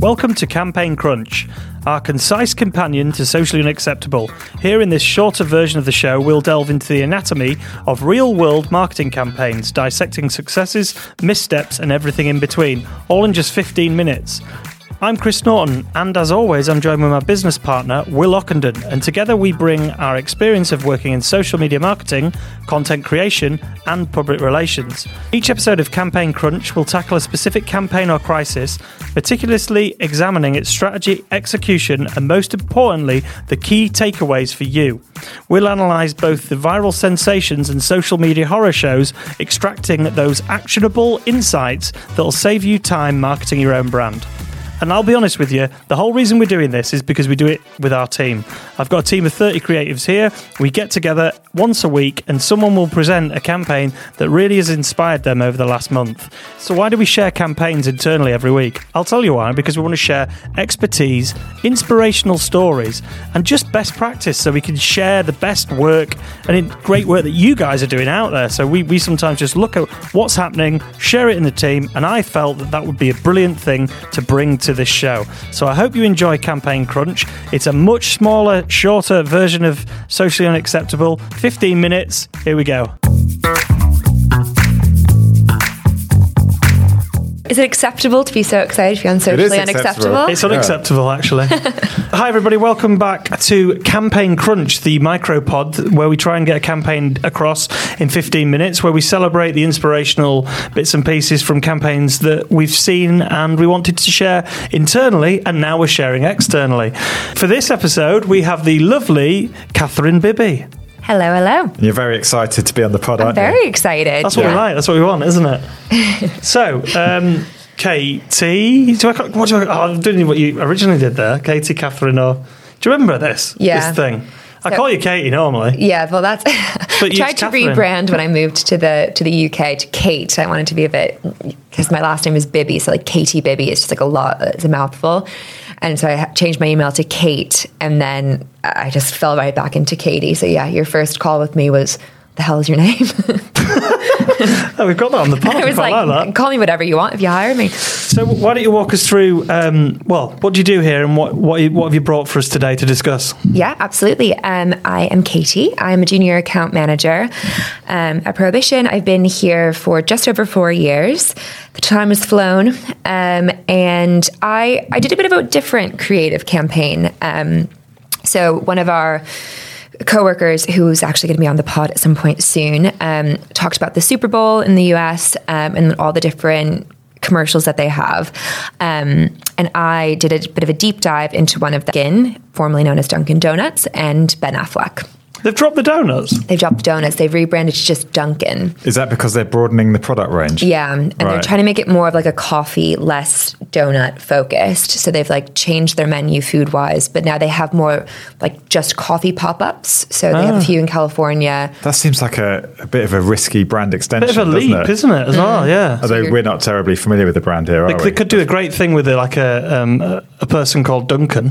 Welcome to Campaign Crunch, our concise companion to Socially Unacceptable. Here in this shorter version of the show, we'll delve into the anatomy of real-world marketing campaigns, dissecting successes, missteps, and everything in between, all in just 15 minutes. I'm Chris Norton, and as always, I'm joined with my business partner, Will Ockenden, and together we bring our experience of working in social media marketing, content creation, and public relations. Each episode of Campaign Crunch will tackle a specific campaign or crisis, meticulously examining its strategy, execution, and most importantly, the key takeaways for you. We'll analyse both the viral sensations and social media horror shows, extracting those actionable insights that'll save you time marketing your own brand. And I'll be honest with you, the whole reason we're doing this is because we do it with our team. I've got a team of 30 creatives here. We get together once a week and someone will present a campaign that really has inspired them over the last month. So why do we share campaigns internally every week? I'll tell you why, because we want to share expertise, inspirational stories, and just best practice so we can share the best work and great work that you guys are doing out there. So we sometimes just look at what's happening, share it in the team, and I felt that would be a brilliant thing to bring to this show. So I hope you enjoy Campaign Crunch. It's a much smaller, shorter version of Socially Unacceptable. 15 minutes. Here we go. Is it acceptable to be so excited to be on Socially Unacceptable? It's unacceptable, actually. Hi, everybody. Welcome back to Campaign Crunch, the micropod where we try and get a campaign across in 15 minutes, where we celebrate the inspirational bits and pieces from campaigns that we've seen and we wanted to share internally, and now we're sharing externally. For this episode, we have the lovely Catherine Bibby. Hello, hello. You're very excited to be on the pod, aren't you? I'm very excited. That's what we like. That's what we want, isn't it? So, Katie, I'm doing what you originally did there. Katie, Catherine, or do you remember this? Yeah. This thing. I call you Katie normally. Yeah, well, that's. I tried to rebrand when I moved to the UK to Kate. I wanted to be a bit, because my last name is Bibby, so like Katie Bibby is just like a lot. It's a mouthful. And so I changed my email to Kate, and then I just fell right back into Katie. So yeah, your first call with me was, the hell is your name? Oh, we've got that on the pod. I was like, call me whatever you want if you hire me. So why don't you walk us through, what do you do here, and what have you brought for us today to discuss? Yeah, absolutely. I am Katie. I'm a junior account manager at Prohibition. I've been here for just over 4 years. The time has flown. And I did a bit of a different creative campaign. So one of our coworkers, who's actually going to be on the pod at some point soon, talked about the Super Bowl in the US and all the different commercials that they have. And I did a bit of a deep dive into one of them, formerly known as Dunkin' Donuts, and Ben Affleck. They've dropped the donuts? They've dropped the donuts. They've rebranded to just Dunkin'. Is that because they're broadening the product range? Yeah, and they're trying to make it more of like a coffee, less donut focused. So they've like changed their menu food-wise, but now they have more like just coffee pop-ups. So they have a few in California. That seems like a bit of a risky brand extension, bit of a leap, isn't it, as well, yeah. Although we're not terribly familiar with the brand here, are we? They could do a great thing with it, like a person called Duncan.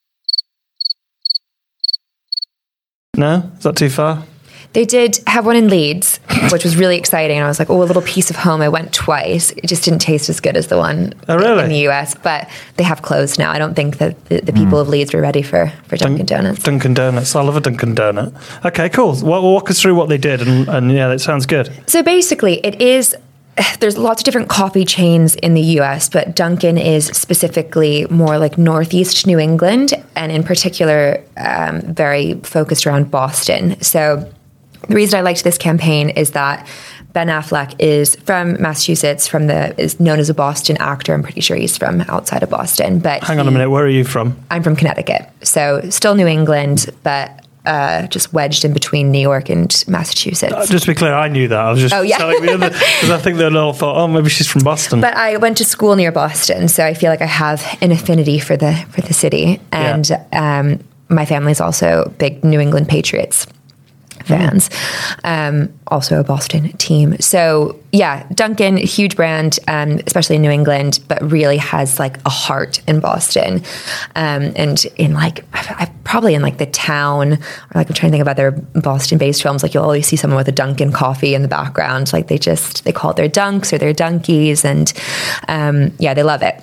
No? Is that too far? They did have one in Leeds, which was really exciting. And I was like, oh, a little piece of home. I went twice. It just didn't taste as good as the one in the US. But they have closed now. I don't think that the people of Leeds were ready for Dunkin' Donuts. Dunkin' Donuts. I love a Dunkin' Donut. Okay, cool. Walk us through what they did. And yeah, that sounds good. So basically, there's lots of different coffee chains in the US, but Dunkin' is specifically more like Northeast New England, and in particular, very focused around Boston. So the reason I liked this campaign is that Ben Affleck is from Massachusetts, is known as a Boston actor. I'm pretty sure he's from outside of Boston. But hang on a minute, where are you from? I'm from Connecticut. So still New England, but just wedged in between New York and Massachusetts. Just to be clear, I knew that. I was just telling the other, because I think they all thought, oh, maybe she's from Boston. But I went to school near Boston, so I feel like I have an affinity for the city. And my family's also big New England Patriots fans, also a Boston team. So yeah, Dunkin', huge brand, especially in New England, but really has like a heart in Boston. And in like, probably in like the town, or like I'm trying to think of other Boston-based films, like you'll always see someone with a Dunkin' coffee in the background. Like they call it their Dunks or their Dunkies, and yeah, they love it.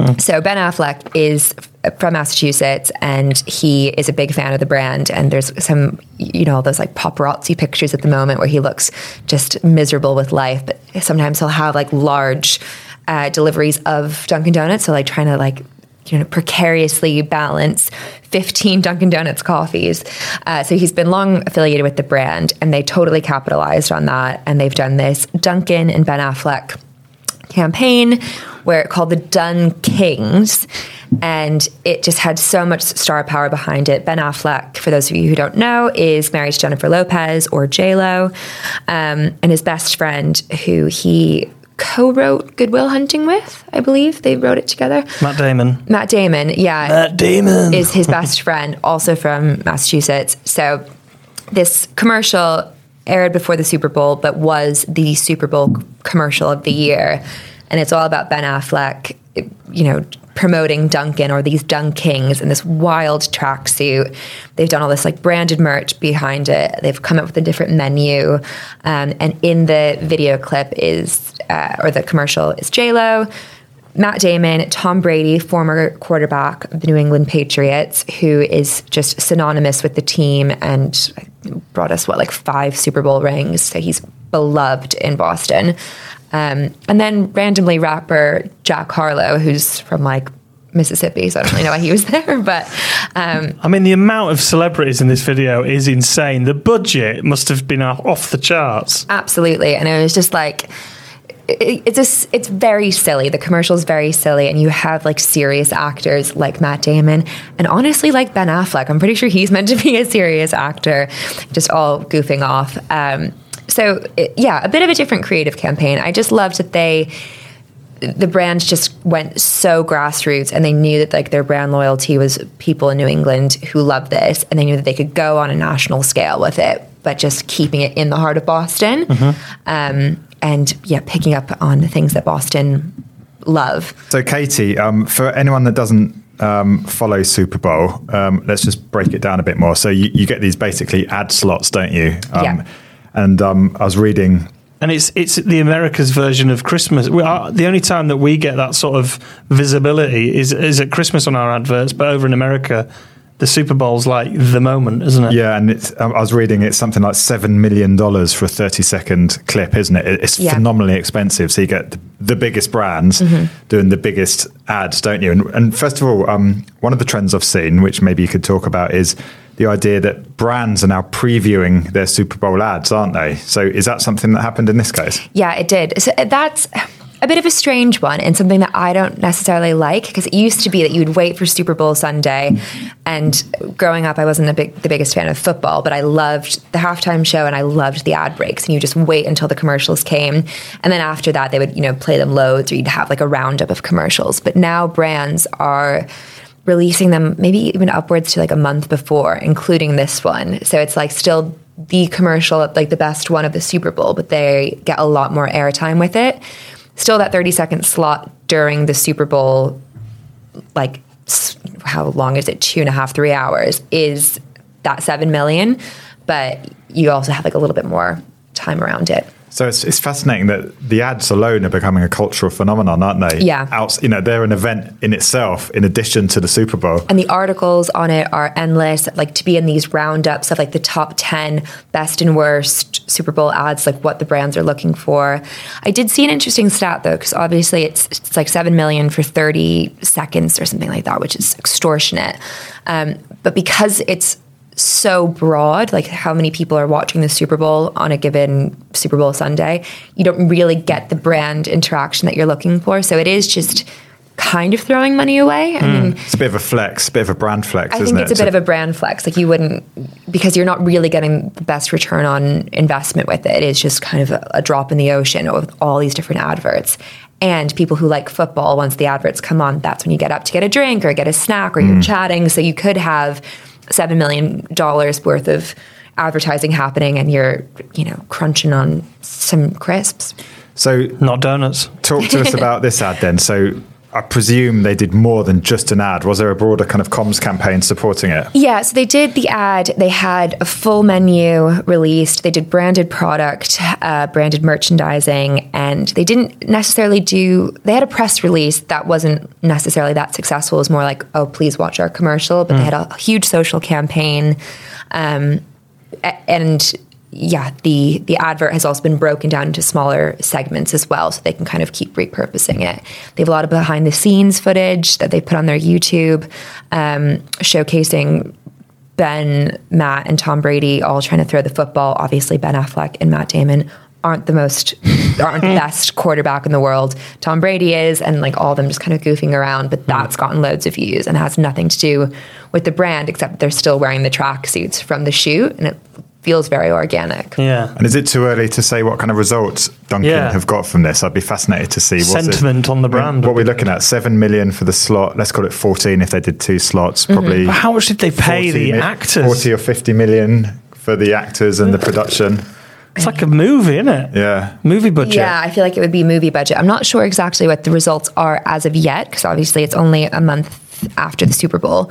So Ben Affleck is from Massachusetts, and he is a big fan of the brand. And there's some, those like paparazzi pictures at the moment where he looks just miserable with life. But sometimes he'll have like large deliveries of Dunkin' Donuts. So like trying to like, precariously balance 15 Dunkin' Donuts coffees. So he's been long affiliated with the brand, and they totally capitalized on that. And they've done this Dunkin' and Ben Affleck campaign where called the Dun Kings, and it just had so much star power behind it. Ben Affleck, for those of you who don't know, is married to Jennifer Lopez, or J-Lo, and his best friend, who he co-wrote Good Will Hunting with, I believe. They wrote it together. Matt Damon, yeah. Matt Damon is his best friend, also from Massachusetts. So this commercial aired before the Super Bowl, but was the Super Bowl commercial of the year. And it's all about Ben Affleck, promoting Dunkin', or these Dun Kings, in this wild tracksuit. They've done all this like branded merch behind it. They've come up with a different menu. And in the video clip or the commercial is J-Lo, Matt Damon, Tom Brady, former quarterback of the New England Patriots, who is just synonymous with the team and brought us 5 Super Bowl rings. So he's beloved in Boston. And then randomly rapper Jack Harlow, who's from Mississippi, so I don't really know why he was there. But the amount of celebrities in this video is insane. The budget must have been off the charts. Absolutely. And it was just it's very silly. The commercial's very silly, and you have serious actors like Matt Damon, and honestly like Ben Affleck. I'm pretty sure he's meant to be a serious actor, just all goofing off. So a bit of a different creative campaign. I just loved that the brand just went so grassroots, and they knew that their brand loyalty was people in New England who loved this, and they knew that they could go on a national scale with it, but just keeping it in the heart of Boston. And picking up on the things that Boston love. So Katie, for anyone that doesn't follow Super Bowl, let's just break it down a bit more. So you get these basically ad slots, don't you? And I was reading, and it's the America's version of Christmas. The only time that we get that sort of visibility is at Christmas on our adverts, but over in America, the Super Bowl's the moment, isn't it? Yeah, and I was reading it's something like $7 million for a 30-second clip, isn't it? It's phenomenally expensive. So you get the biggest brands doing the biggest ads, don't you? And first of all, one of the trends I've seen, which maybe you could talk about, is the idea that brands are now previewing their Super Bowl ads, aren't they? So is that something that happened in this case? Yeah, it did. So that's a bit of a strange one, and something that I don't necessarily like, because it used to be that you would wait for Super Bowl Sunday. And growing up, I wasn't the biggest fan of football, but I loved the halftime show and I loved the ad breaks. And you just wait until the commercials came, and then after that, they would play them loads, or you'd have a roundup of commercials. But now brands are releasing them maybe even upwards to a month before, including this one. So it's still the commercial, the best one of the Super Bowl, but they get a lot more airtime with it. Still, that 30-second slot during the Super Bowl, how long is it? 2.5, 3 hours, is that $7 million, but you also have a little bit more time around it. So it's fascinating that the ads alone are becoming a cultural phenomenon, aren't they? Yeah. They're an event in itself, in addition to the Super Bowl. And the articles on it are endless. To be in these roundups of the top 10 best and worst Super Bowl ads, what the brands are looking for. I did see an interesting stat though, because obviously it's $7 million for 30 seconds or something like that, which is extortionate. But because it's so broad, how many people are watching the Super Bowl on a given Super Bowl Sunday, you don't really get the brand interaction that you're looking for. So it is just kind of throwing money away. I mean, it's a bit of a flex, a bit of a brand flex, isn't it? I think it's a bit of a brand flex. You wouldn't, because you're not really getting the best return on investment with it. It is just kind of a drop in the ocean with all these different adverts. And people who like football, once the adverts come on, that's when you get up to get a drink or get a snack, or you're chatting. So you could have $7 million worth of advertising happening, and you're, crunching on some crisps. So not donuts. Talk to us about this ad then. So I presume they did more than just an ad. Was there a broader kind of comms campaign supporting it? Yeah, so they did the ad. They had a full menu released. They did branded product, branded merchandising, and they didn't necessarily they had a press release that wasn't necessarily that successful. It was more like, oh, please watch our commercial. But they had a huge social campaign. And yeah, the advert has also been broken down into smaller segments as well, so they can kind of keep repurposing it. They have a lot of behind the scenes footage that they put on their YouTube, showcasing Ben, Matt, and Tom Brady all trying to throw the football. Obviously, Ben Affleck and Matt Damon aren't the best quarterback in the world. Tom Brady is, and like all of them just kind of goofing around, but that's gotten loads of views and has nothing to do with the brand, except they're still wearing the tracksuits from the shoot, and it feels very organic. Yeah. And is it too early to say what kind of results Dunkin' have got from this? I'd be fascinated to see. Sentiment on the brand. What are we looking at? 7 million for the slot. Let's call it 14 if they did 2 slots. Probably. But how much did they pay the actors? 40 or 50 million for the actors and the production. It's like a movie, isn't it? Yeah. Movie budget. Yeah, I feel like it would be movie budget. I'm not sure exactly what the results are as of yet, because obviously it's only a month after the Super Bowl.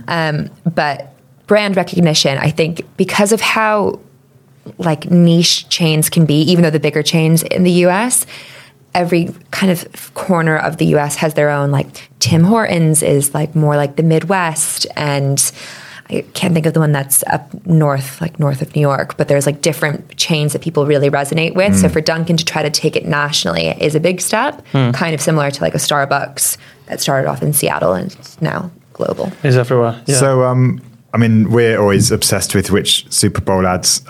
But brand recognition, I think, because of how like niche chains can be, even though the bigger chains in the US, every kind of corner of the US has their own, like Tim Hortons is like more like the Midwest, and I can't think of the one that's up north, like north of New York, but there's like different chains that people really resonate with. So for Dunkin' to try to take it nationally is a big step, kind of similar to like a Starbucks that started off in Seattle and is now global. Is everywhere. Yeah. So, I mean, we're always obsessed with which Super Bowl ads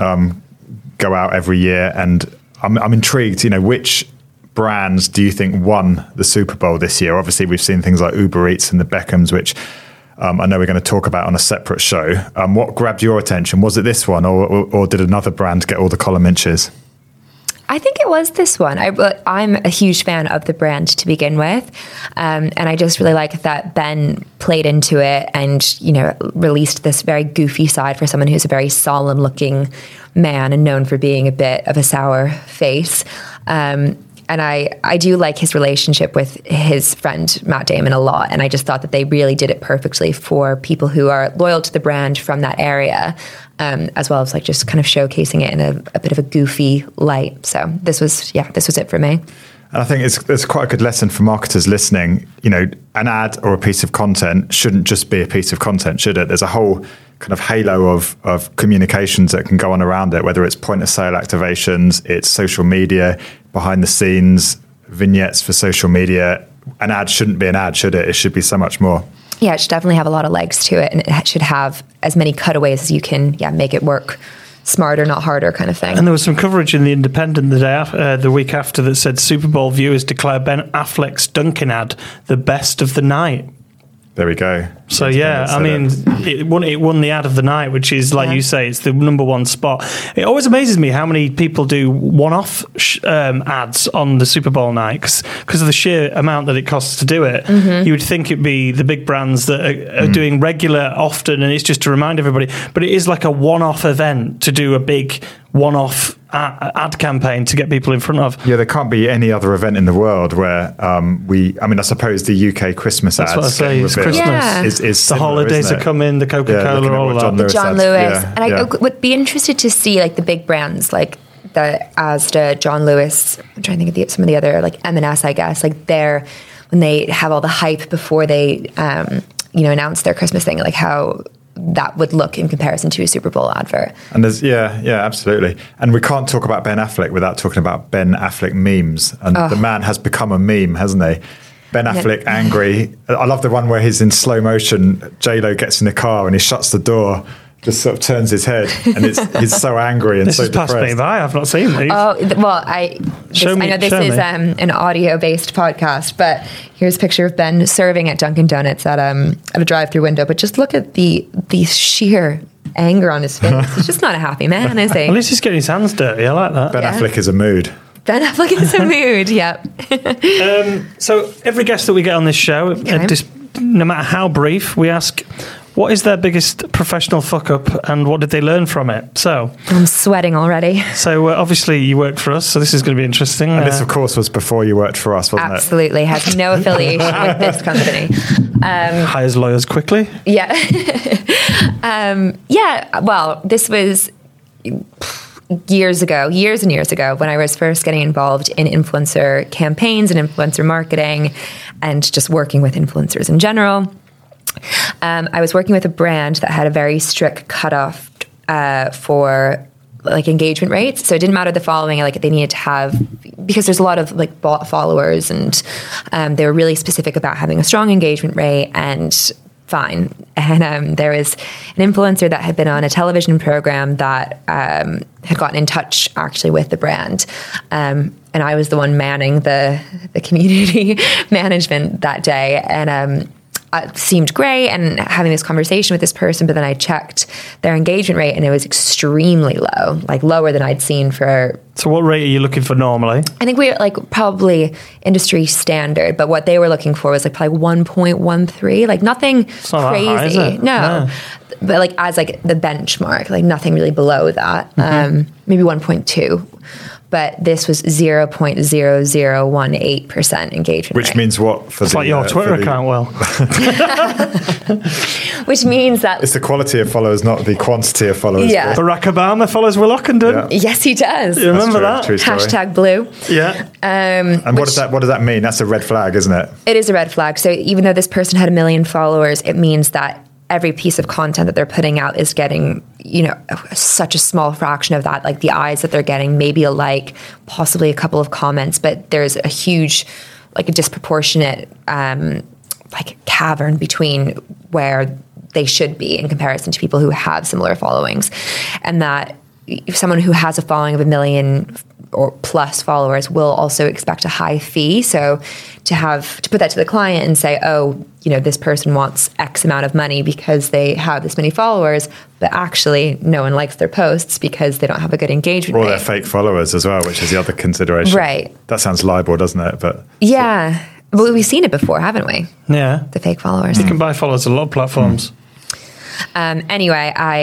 go out every year, and I'm intrigued, you know, which brands do you think won the Super Bowl this year? Obviously, we've seen things like Uber Eats and the Beckhams, which I know we're going to talk about on a separate show. What grabbed your attention? Was it this one, or did another brand get all the column inches? I think it was this one. I'm a huge fan of the brand to begin with. And I just really like that Ben played into it and, you know, released this very goofy side for someone who's a very solemn looking man and known for being a bit of a sour face. And I do like his relationship with his friend, Matt Damon, a lot. And I just thought that they really did it perfectly for people who are loyal to the brand from that area, as well as like just kind of showcasing it in a bit of a goofy light. So this was it for me. And I think it's quite a good lesson for marketers listening. You know, an ad or a piece of content shouldn't just be a piece of content, should it? There's a whole kind of halo of communications that can go on around it, whether it's point of sale activations, it's social media, behind the scenes, vignettes for social media. An ad shouldn't be an ad, should it? It should be so much more. Yeah, it should definitely have a lot of legs to it, and it should have as many cutaways as you can, make it work smarter, not harder kind of thing. And there was some coverage in The Independent the week after that said Super Bowl viewers declare Ben Affleck's Dunkin' ad the best of the night. There we go. So I mean, it won the ad of the night, which is, like you say, it's the number one spot. It always amazes me how many people do one-off ads on the Super Bowl night, because of the sheer amount that it costs to do it. You would think it'd be the big brands that are doing regular often, and it's just to remind everybody. But it is like a one-off event to do a big one-off ad campaign to get people in front of. Yeah, there can't be any other event in the world where I suppose the UK Christmas ads. That's what I say, it's Christmas. Yeah. Is the similar, holidays are coming, the Coca-Cola, all of that. The John Lewis. Yeah. And I would be interested to see like the big brands like the Asda, John Lewis. I'm trying to think of some of the other, like M&S, I guess, like when they have all the hype before they announce their Christmas thing, like how that would look in comparison to a Super Bowl advert. And there's absolutely. And we can't talk about Ben Affleck without talking about Ben Affleck memes. And the man has become a meme, hasn't he? Ben Affleck angry. I love the one where he's in slow motion. J-Lo gets in the car and he shuts the door, just sort of turns his head, and he's so angry and this so has depressed. Passed me by. I've not seen these. Oh well, I know this is an audio-based podcast, but here's a picture of Ben serving at Dunkin' Donuts at a drive-through window. But just look at the sheer anger on his face. He's just not a happy man, is he? At least he's getting his hands dirty. I like that. Ben Affleck is a mood. Ben Affleck is a mood. Yep. So every guest that we get on this show, no matter how brief, we ask, What is their biggest professional fuck-up and what did they learn from it? So I'm sweating already. So obviously you worked for us, so this is going to be interesting. And this, of course, was before you worked for us, wasn't Absolutely. Has no affiliation with this company. Hires lawyers quickly? Yeah. Well, this was years and years ago, when I was first getting involved in influencer campaigns and influencer marketing and just working with influencers in general. I was working with a brand that had a very strict cutoff for like engagement rates. So it didn't matter the following, like they needed to have, because there's a lot of like bot followers, and they were really specific about having a strong engagement rate and fine. And there was an influencer that had been on a television program that had gotten in touch actually with the brand. And I was the one manning the community management that day. And it seemed great and having this conversation with this person, but then I checked their engagement rate and it was extremely low, like lower than I'd seen for... So what rate are you looking for normally? I think we're like probably industry standard, but what they were looking for was like probably 1.13, like nothing it's not crazy. That high, is it? No. But like as like the benchmark, like nothing really below that, maybe 1.2. But this was 0.0018% engagement Which rate. means what? It's like your Twitter account, Will. Which means that... It's the quality of followers, not the quantity of followers. Yeah. Barack Obama follows Will Ockenden. Yeah. Yes, he does. You remember that? True story. Hashtag blue. Yeah. And what does that mean? That's a red flag, isn't it? It is a red flag. So even though this person had 1 million followers, it means that every piece of content that they're putting out is getting, such a small fraction of that. Like the eyes that they're getting, maybe a like, possibly a couple of comments, but there's a huge, like a disproportionate, like cavern between where they should be in comparison to people who have similar followings. And that if someone who has a following of 1 million or plus followers will also expect a high fee. So to put that to the client and say, oh, this person wants X amount of money because they have this many followers, but actually no one likes their posts because they don't have a good engagement rate. Or they're fake followers as well, which is the other consideration. Right. That sounds libel, doesn't it? But yeah. Well, we've seen it before, haven't we? Yeah. The fake followers. You can buy followers on a lot of platforms. Anyway, I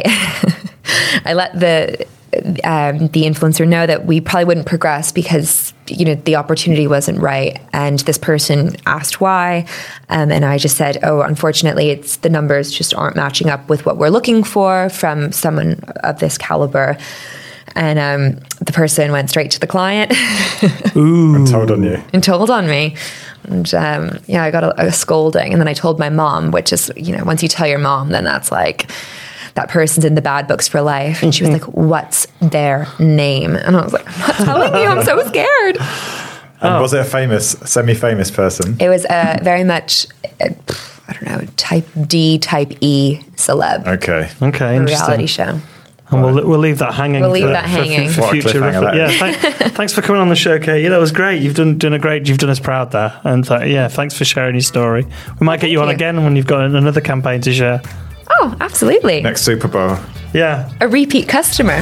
let the influencer know that we probably wouldn't progress because the opportunity wasn't right, and this person asked why, and I just said, oh, unfortunately it's the numbers just aren't matching up with what we're looking for from someone of this caliber. And the person went straight to the client. Ooh. And told on you. And told on me. And I got a scolding, and then I told my mom, which is, once you tell your mom, then that's like, that person's in the bad books for life. And she was like, what's their name? And I was like, I'm not telling you, I'm so scared. And was it a semi-famous person? It was very much, I don't know, type D, type E celeb. Okay, interesting. Reality show. And we'll leave that hanging. We'll leave that hanging. For future reference. Yeah, thanks for coming on the show, Katie. That was great. You've done us proud there. And thanks for sharing your story. We might get you on again when you've got another campaign to share. Oh, absolutely. Next Super Bowl. Yeah. A repeat customer.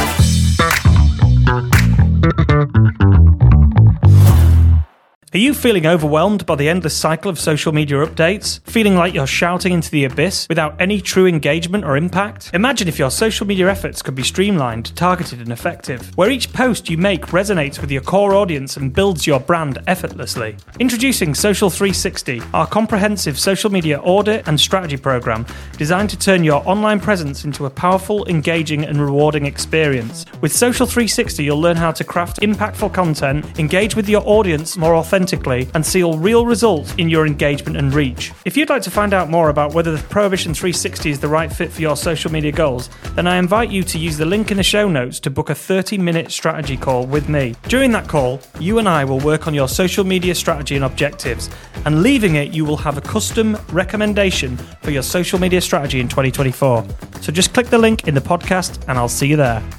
Are you feeling overwhelmed by the endless cycle of social media updates? Feeling like you're shouting into the abyss without any true engagement or impact? Imagine if your social media efforts could be streamlined, targeted and effective, where each post you make resonates with your core audience and builds your brand effortlessly. Introducing Social 360, our comprehensive social media audit and strategy program designed to turn your online presence into a powerful, engaging and rewarding experience. With Social 360, you'll learn how to craft impactful content, engage with your audience more authentically, and see real results in your engagement and reach. If you'd like to find out more about whether the Prohibition 360 is the right fit for your social media goals, then I invite you to use the link in the show notes to book a 30-minute strategy call with me. During that call, you and I will work on your social media strategy and objectives, and leaving it, you will have a custom recommendation for your social media strategy in 2024. So just click the link in the podcast and I'll see you there.